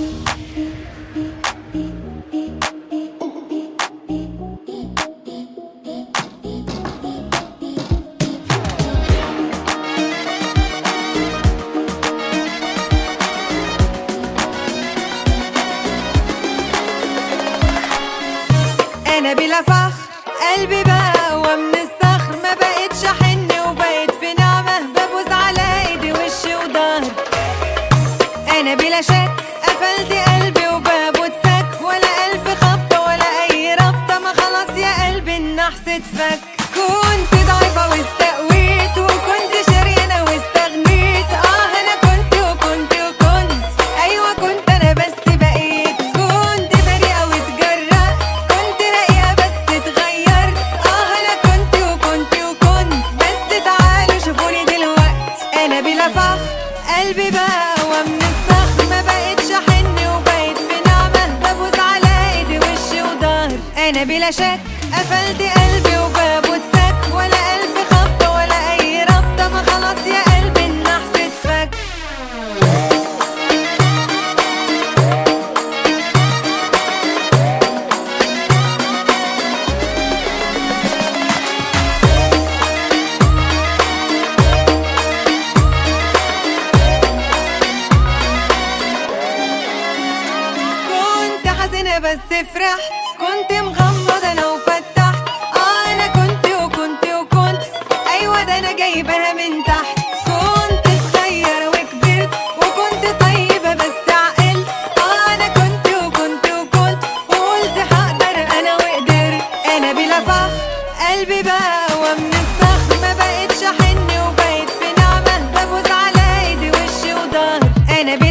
انا بلا فخر قلبي بقى ومن الصخر، ما بقتش احن وبقيت في نعمة ببوس على ايدي وشي وضهر. انا بلا شك قفلت قلبي وباب واتسك، ولا الف خبطة ولا اي ربطة، ما خلاص يا قلبي النحس اتفك. كنت ضعيفة واستقويت، وكنت شريانة واستغنيت. انا كنت ايوه كنت انا بس بقيت. كنت بريئة واتجرأت، كنت راقية بس اتغيرت. انا كنت بس تعالوا شوفوني دلوقت. انا بلا فخر قلبي بقى ومن الصخر، ما بقتش احن وبقيت في نعمة ببوس على ايدي وشي وضهر. انا بلا شك قفلت قلبي وباب واتسك، ولا الف خبطة ولا اي ربطة، ما خلاص يا قلبي النحس اتفك. كنت حزينة بس فرحت، كنت مغمض انا وفتحت. انا كنت ايوه ده انا جايبها من تحت. كنت صغيرة وكبرت، وكنت طيبة بس عقلت. انا كنت وقلت هقدر انا وقدرت. انا بلا فخر قلبي بقى ومن الصخر، ما بقتش احن وبقيت في نعمة ببوس على ايدي وشي وضهر. انا